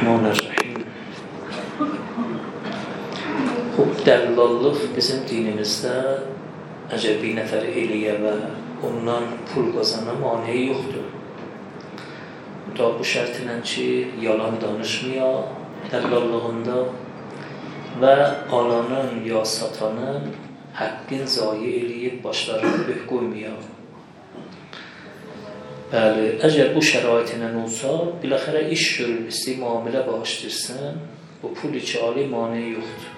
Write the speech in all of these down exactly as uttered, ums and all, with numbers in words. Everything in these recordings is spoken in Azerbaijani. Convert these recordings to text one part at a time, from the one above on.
الرحمن الرحیم. خب دلالlık bizim dinimizdə əgər bir nəfər eləyə və ondan pul qazana maneyi yoxdur. Da bu şərtlə ki, yalan danışmaya dəlallığında və alanın ya satanın haqqın zayi eləyib başlarını böh qoymaya. Bəli, əgər bu şəraitlə olsa, biləxərə iş görür, istəyir müamilə bağışdırsın, bu pul iki ali maneyi yoxdur.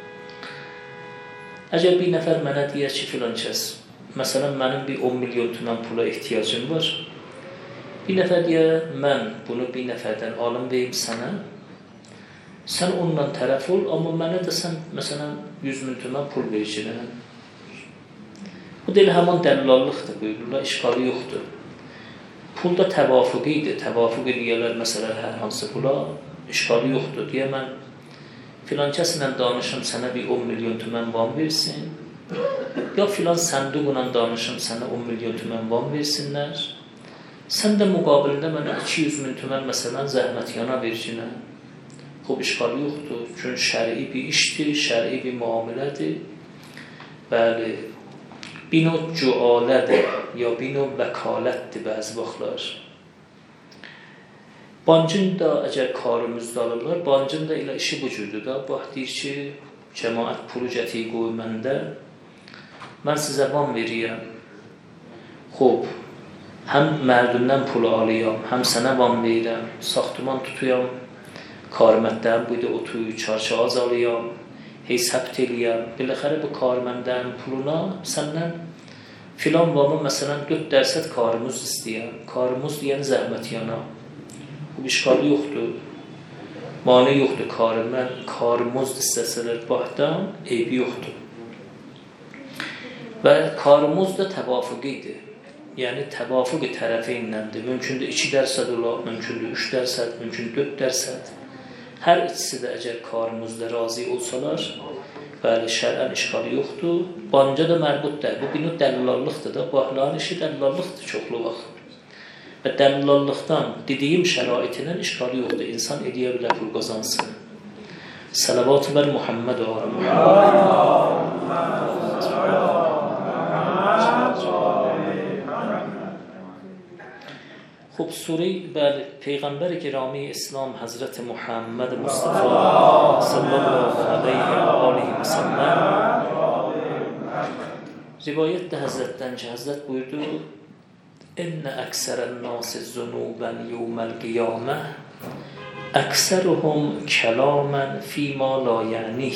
Əgər bir nəfər mənə deyər ki, filan kəs, məsələn, mənim bir on milyon tümən pula ehtiyacım var, bir nəfər deyər, mən bunu bir nəfərdən alım vereyim sənə, sən onunla tərəf ol, amma mənə də sən, məsələn, yüz min tümən pul vericilən. Bu deyil, həman dəllallıqdır, buyururlar, işğalı yoxdur. Pulda təvafuqi idi, təvafuq eləyərlər, məsələn, hər hansı pula, işğalı yoxdur, deyə mən filan kəslə danışım, sənə bir on milyon tümən van versin, ya filan sənduqla danışım, sənə on milyon tümən van versinlər, sən də müqabilində mənə iki yüz min tümən, məsələn, zəhmət yana vercinə. Xob, işğalı yoxdur, çünki şəri bir işdir, şəri bir müamilədir. Bəli, bir növ cualədir, ya bir növ vəkalətdir bəzi vaxtlar. Bancın da əgər karımızda alırlar, bancın da elə işi bu cürdür da. Bax, deyir ki, cəmaət pulu gətiyi qoy məndə, mən sizə van veriyəm. Xob, həm mərdumdən pulu alıyam, həm sənə van verirəm, saxtıman tutuyam, karməddəm, bu da otuyu, çarşağız alıyam, hey səbt eləyəm, biləxərə bu karməndən puluna səndən filan vamı, məsələn, dörd dərsət karımız istəyəm, karımız deyən zəhmət yana. Bu işğalı yoxdur, mane yoxdur karımən, karımız istəsələr baxdan, eybi yoxdur. Və karımız da təvafuqidir, yəni təvafuqi tərəfiynəndir. Mümkündür iki dərsət olar, mümkündür üç dərsət, mümkündür dörd dərsət. Hər ikisi də əgər karımızda razı olsalar, bəli, şərən işğalı yoxdur, banca da mərbuddur. Bu bir növ dəllallıqdır da, bahların işi dəllallıqdır çoxlu vaxt. Və dəllallıqdan, dediyim şəraitindən işğalı yoxdur, insan ediyə bilər, pul qazansın. Salavat-ı bəl Muhammed və خب سوره بله پیغمبر گرامی اسلام حضرت محمد مصطفی صلی الله علیه و آله و سلم روایت ده حضرتن که حضرت buyurdu ان اکثر الناس ذنوبا یوم القیامه اکثرهم کلاما فیما لا یعنیه.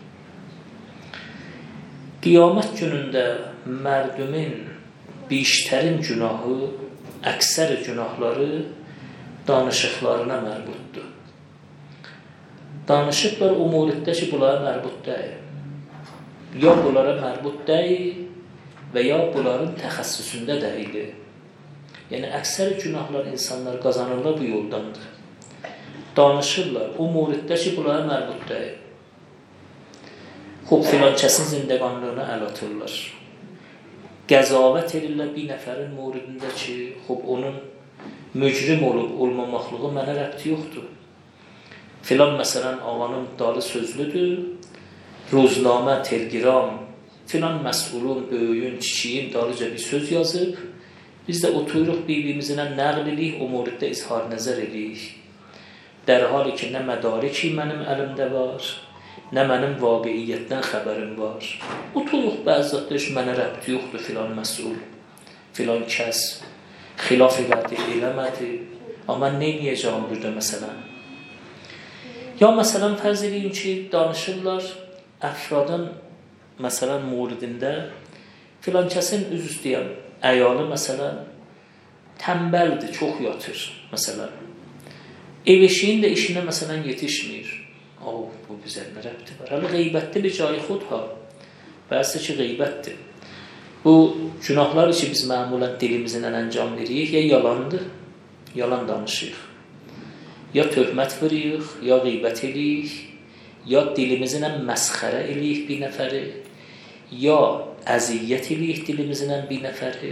Qiyamət günündə mərdumin biştərin günahı, əksər günahları danışıqlarına mərbuddur. Danışıqlar umuridə ki, bunlara mərbud deyil. Ya bunlara mərbud deyil və ya bunların təxəssüsündə deyil. Yəni, əksər günahlar insanlar qazanırlar bu yoldandır. Danışırlar, umuridə ki, bunlara mərbud deyil. Xob, filan kəsin zindəqanlığına əl atırlar. Qəzavət edirlər bir nəfərin muridində ki, xob, onun mücrim olub, olmamaqlığı mənə rəbti yoxdur. Filan, məsələn, ağanın dalı sözlüdür, roznamə, telgiram, filan məsulun, böyüyün, çiçiyin dalıca bir söz yazıb, biz də oturuq bir-birimizlə nəql edirik, o muriddə izhar nəzər edirik. Dərhali ki, nə mədariki mənim əlimdə var, nə mənim vaqiiyyətdən xəbərim var. Oturuq bəzi zatdır, mənə rəbti yoxdur filan məsul, filan kəs, xilaf elədi, eləmədi. Amma nə neyəcəm burada məsələn? Ya məsələn, fərz edeyim ki, danışırlar, əfradın məsələn muridində filan kəsin üz üstəyəm, əyalı məsələn, təmbəldir, çox yatır məsələn. Ev eşiyin də işinə məsələn yetişmir. O, bu bizə nə rəbti var? Hələ qeybətdir bir cayı xud ha. Bəzi ki, qeybətdir. Bu günahlar ki, biz məmulən dilimizlə əncam veririk, ya yalandır, yalan danışıyıq. Ya töhmət veririk, ya qeybət edirik, ya dilimizlə məsxərə edirik bir nəfəri, ya əziyyət edirik dilimizlə bir nəfəri,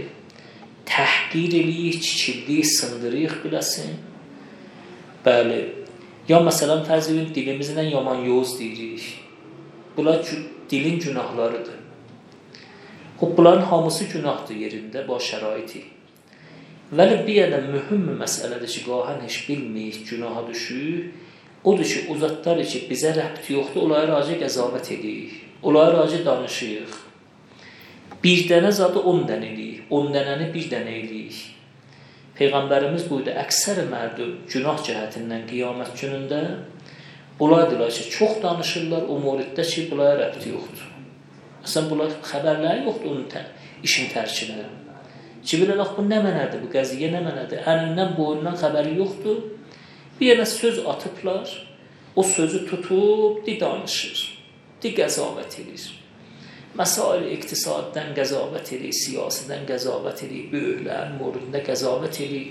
təhqir edirik, çikildik, sındırıq biləsin. Bəli, Ya məsələn, fərz edin, dilimizlə yaman yoz deyirik. Bunlar dilin günahlarıdır. Bunların hamısı günahdır yerində, bu şəraiti. Vəli bir yana mühüm məsələdir ki, qahən heç bilməyik, günaha düşür. Odur ki, o zatlar ki, bizə rəbti yoxdur, onlara racə qəzavət edirik. Onlara racə danışıyıq. Bir dənə zadı on dənə eləyik, on dənəni bir dənə eləyik. Peyğəmbərimiz buydu, əksər mərdum günah cəhətindən qiyamət günündə olaydılar ki, çox danışırlar o muriddə ki, bunlara rəbti yoxdur. Məsələn, bunlar xəbərləri yoxdur onun tə, işin tərkinə. Ki, bilələk, bu nə mənədir, bu qəziyyə nə mənədir? Ənindən, boyundan xəbəri yoxdur. Bir yana söz atıblar, o sözü tutub, di danışır, di qəzavət edir. Məsail iqtisaddən qəzavət edir, siyasidən qəzavət edir, böyüklərin muridində qəzavət edir.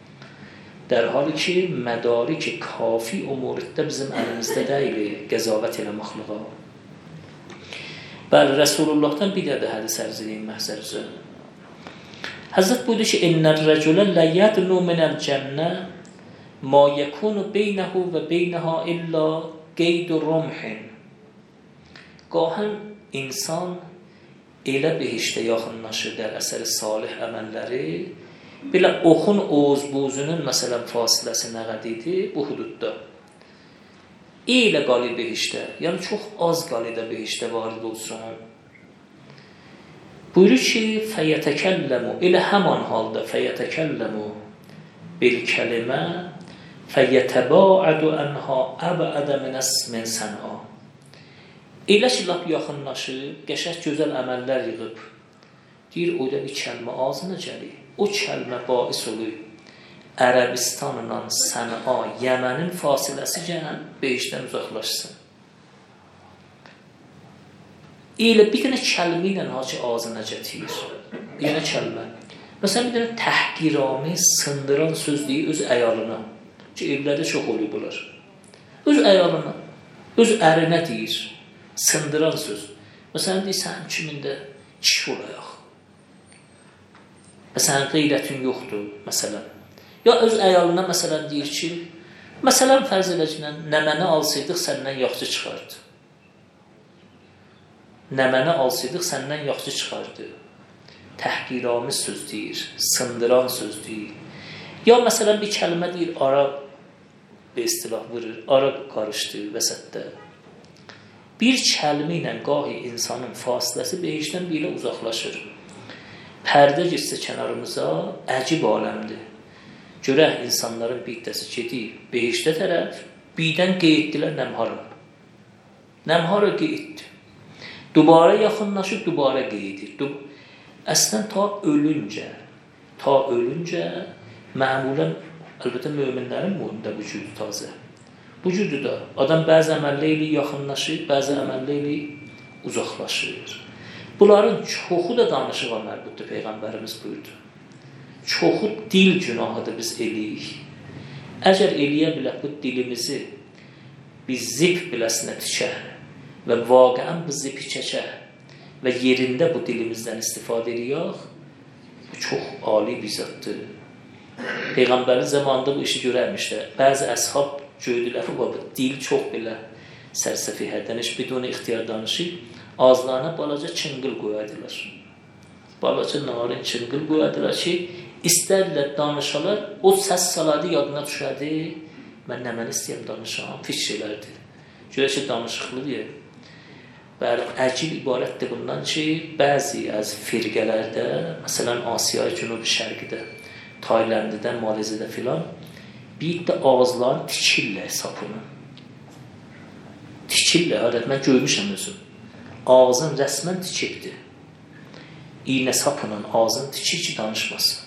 در حالی ki, mədarik kafi o muriddə bizim əlimizdə deyil, qəzavət elə məxluqa. Bəli, Rəsulullahdan bir də hədis ərz edeyim məhzər üzərində. Həzrət buyurdu ki, İnnər rəculə lə yədnu minəl cənnə ma yəkunu beynəhu və beynəha illə qeydu rumhin. Qahən insan elə behişdə yaxınlaşır dər əsəri salih əməlləri, belə oxun oğuz-buzunun məsələn fasiləsi nə qədiydi bu hududda. Elə qali behişdə, yəni çox az qalidə behişdə varid olsun. Buyurur ki, fəyətəkəlləmu, elə həman halda fəyətəkəlləmu bil kəlimə fəyətəbaədu ənha əbəədə minəs min sən'a. Elə ki, lap yaxınlaşıb, qəşək gözəl əməllər yığıb, deyir, o da bir kəlmə ağzına gəlir. O kəlmə bais olur, Ərəbistanla Sən'a, Yəmənin fasiləsi gələn behişdən uzaqlaşsın. Elə bir dənə kəlmə ilə hacı ağzına gətirir. Bir dənə kəlmə. Məsələn, bir dənə təhqirami, sındıran söz deyir öz əyalına. Ki, evlərdə çox oluyor bunlar. Öz əyalına, öz ərinə deyir, sındıran söz. Məsələn, deyir, sənin kimində kişi olayaq. Məsələn, qeyrətin yoxdur, məsələn. Ya öz əyalına, məsələn, deyir ki, məsələn, fərz eləcəklə, nəməni alsaydıq, səndən yaxşı çıxardı. Nəməni alsaydıq, səndən yaxşı çıxardı. Təhqirami söz deyir, sındıran söz deyir. Ya, məsələn, bir kəlmə deyir, Arab, bir istilah vurur, Arab qarışdı vəsətdə. Bir kəlmə ilə qahi insanın fasiləsi behişdən belə uzaqlaşır. Pərdə girsə kənarımıza əcib aləmdir. Görək insanların bir dəsi gedir, behişdə tərəf, birdən qeyiddilər nəmhara. Nəmhara qeyiddir. Dubara yaxınlaşıb, dubara qeyidir. Dub Əslən, ta ölüncə, ta ölüncə məmulən, əlbəttə möminlərin mühündə vücudu tazə. Vücudu da, adam bəzi əməllə ilə yaxınlaşır, bəzi əməllə ilə uzaqlaşır. Bunların çoxu da danışığa mərbuddur, Peyğəmbərimiz buyurdu. Çoxu dil günahıdır biz eləyik. Əgər eləyə bilək bu dilimizi biz zip biləsinə tikək və vaqəən bu zipi çəkək və yerində bu dilimizdən istifadə edək, bu çox ali bir zatdır. Peyğəmbərin zamanında bu işi görərmişlər. Bəzi əshab gördülər, bu dil çox belə sərsəfihədən, heç biduni ixtiyar danışıb, ağızlarına balaca çıngıl qoyardılar. Balaca narin çıngıl qoyardılar ki, istərlər danışalar, o səs saladı yadına düşərdi, mən nə mən istəyəm danışam, pis şeylərdir. Görək ki, danışıqlıdır. Bəli, əcib ibarətdir bundan ki, bəzi az firqələrdə, məsələn, Asiya, Cünubi Şərqidə, Taylandidə, Maleziyadə filan, bir də ağızlarını tikirlər sapını. Tikirlər, adət, mən görmüşəm özüm. Ağzın rəsmən tikibdir. İynə sapının ağzını tikir ki, danışmasın.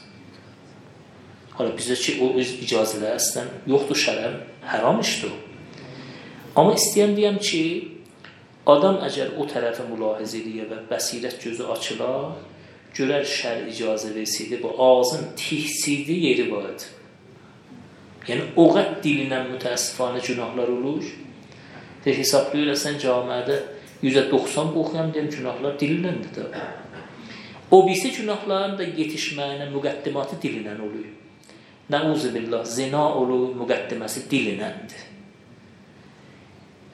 Hala, bizə ki, o öz icazələr əslən yoxdur şərəm, həram işdir o. Amma istəyəm deyəm ki, adam əgər o tərəfə mülahizə edir və bəsirət gözü açılar, görər şər icazə versiydi, bu ağzın tihsidi yeri vardı. Yəni, o qəd dilinən mütəəssifanə günahlar olur. Deyir, hesablayır, sən camiədə yüzdə doxsan bu oxuyan deyəm, günahlar dilinəndir də. O birisi günahların da yetişməyinə müqəddimatı dilinən olur. Nəuzubillah, zina olur, müqəddiməsi dilinəndir.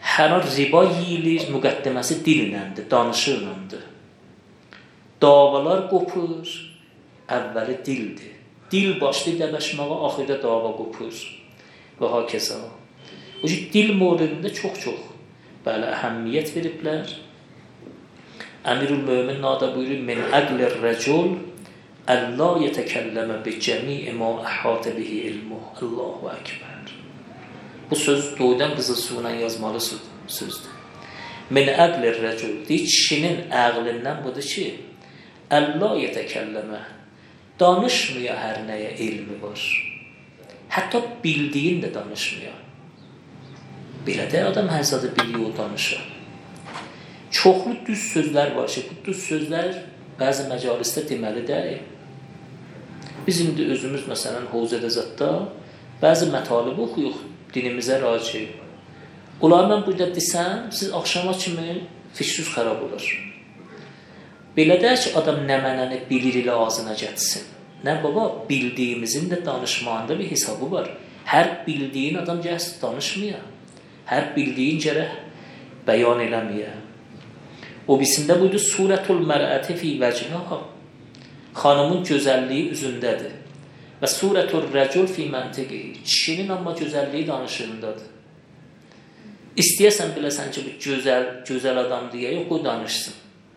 hər an riba yeyilir, müqəddiməsi dilləndi, danışırlandı. Davalar qopur, əvvəli dildir. Dil başlayır dəbəşməyə, axırda dava qopur və hakeza. O ki, dil mövridində çox-çox bəli, əhəmmiyyət veriblər. Əmirül Mömin nada buyurur, min əqlir rəcul əllə yətəkəlləmə bi cəmi'i mə əhətə bihi ilmuh. Allahu Ekber. Bu söz doğudan qızıl suyla yazmalı sözdür. Min əqlir rəcul, deyir, kişinin əqlindən budur ki, əllə yətəkəlləmə, danışmıyor hər nəyə ilmi var. Hətta bildiyin də danışmıyor. Belə də adam hər zadı biliyor, danışır. Çoxlu düz sözlər var ki, bu düz sözlər bəzi məcalisdə deməli deyil. Biz indi özümüz, məsələn, Hovzədə Zadda bəzi mətalib oxuyuq, dinimizə raci. Onları mən burada desəm, siz axşama kimi fikriniz xərab olur. Belə deyək ki, adam nə mənəni bilir ilə ağzına getsin. Nə baba, bildiyimizin də danışmağında bir hesabı var. Hər bildiyin adam gəhs danışmıyor. Hər bildiyin gərək bəyan eləməyə. O birisində buydu, surətul mərəti fi vəcnəha. Xanımın gözəlliyi üzündədir. Və surətul rəcul fi məntiqi. Kişinin amma gözəlliyi danışığındadır. İstəyəsən biləsən ki, bu gözəl, gözəl adam deyə yox, o danışsın.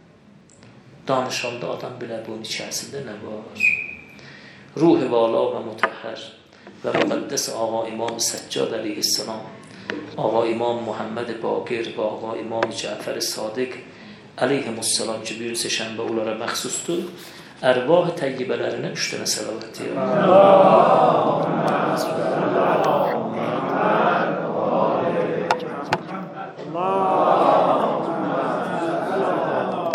Danışanda adam bilə bunun içərisində nə var? Ruh-i vala və mutəhhər və müqəddəs ağa İmam Səccad əleyhissalam, ağa İmam Muhammed Baqir və ağa İmam Cəfər Sadiq əleyhimussalam ki, bir seçənbə onlara məxsusdur. Ərvah təyyibələrinə üç dənə səlavat deyir. Allah